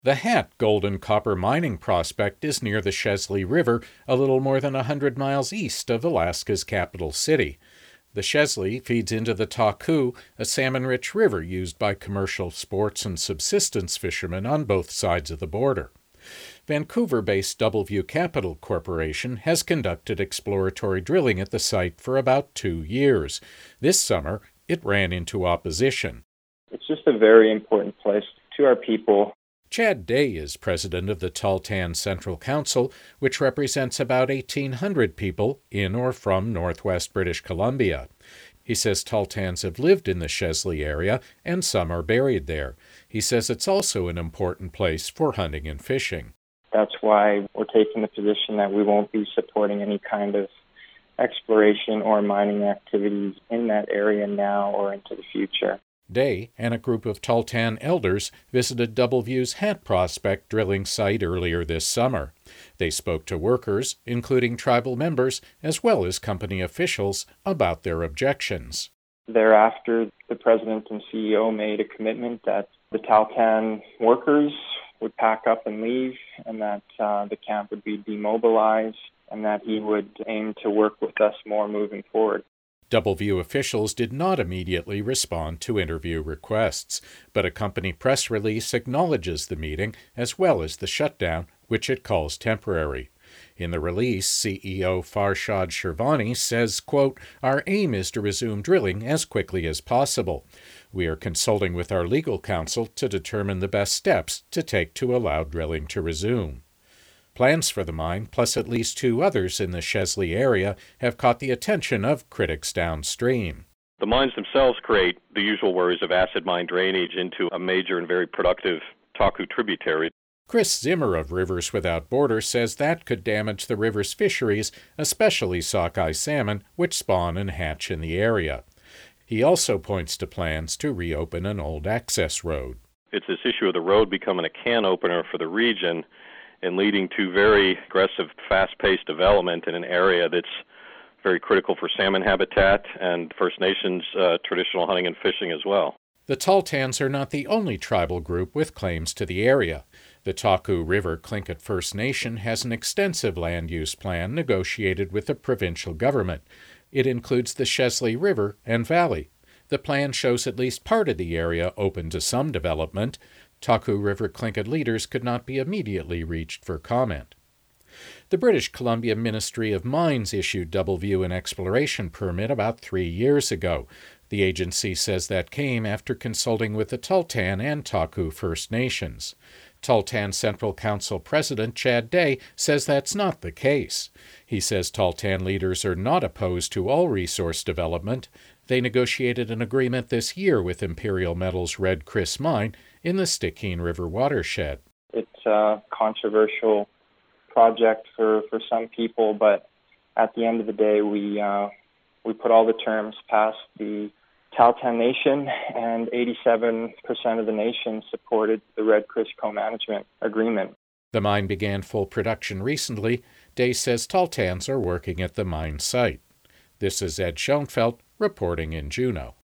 The Hat gold and copper mining prospect is near the Chesley River, a little more than 100 miles east of Alaska's capital city. The Chesley feeds into the Taku, a salmon-rich river used by commercial sports and subsistence fishermen on both sides of the border. Vancouver-based Doubleview Capital Corporation has conducted exploratory drilling at the site for about 2 years. This summer, it ran into opposition. It's just a very important place to our people. Chad Day is president of the Tahltan Central Council, which represents about 1,800 people in or from northwest British Columbia. He says Tahltans have lived in the Chesley area, and some are buried there. He says it's also an important place for hunting and fishing. That's why we're taking the position that we won't be supporting any kind of exploration or mining activities in that area now or into the future. Day and a group of Tahltan elders visited Doubleview's Hat Prospect drilling site earlier this summer. They spoke to workers, including tribal members, as well as company officials, about their objections. Thereafter, the president and CEO made a commitment that the Tahltan workers would pack up and leave, and that the camp would be demobilized, and that he would aim to work with us more moving forward. Doubleview officials did not immediately respond to interview requests, but a company press release acknowledges the meeting as well as the shutdown, which it calls temporary. In the release, CEO Farshad Shervani says, quote, "Our aim is to resume drilling as quickly as possible. We are consulting with our legal counsel to determine the best steps to take to allow drilling to resume." Plans for the mine, plus at least 2 others in the Chesley area, have caught the attention of critics downstream. The mines themselves create the usual worries of acid mine drainage into a major and very productive Taku tributary. Chris Zimmer of Rivers Without Borders says that could damage the river's fisheries, especially sockeye salmon, which spawn and hatch in the area. He also points to plans to reopen an old access road. It's this issue of the road becoming a can opener for the region and leading to very aggressive, fast-paced development in an area that's very critical for salmon habitat and First Nations traditional hunting and fishing as well. The Tahltans are not the only tribal group with claims to the area. The Taku River Tlingit First Nation has an extensive land use plan negotiated with the provincial government. It includes the Chesley River and Valley. The plan shows at least part of the area open to some development. Taku River Tlingit leaders could not be immediately reached for comment. The British Columbia Ministry of Mines issued Doubleview an exploration permit about 3 years ago. The agency says that came after consulting with the Tahltan and Taku First Nations. Tahltan Central Council President Chad Day says that's not the case. He says Tahltan leaders are not opposed to all resource development. They negotiated an agreement this year with Imperial Metals Red Chris Mine in the Stikine River watershed. It's a controversial project for some people, but at the end of the day, we put all the terms past the Tahltan Nation, and 87% of the nation supported the Red Chris co-management agreement. The mine began full production recently. Day says Tahltans are working at the mine site. This is Ed Schoenfeld reporting in Juneau.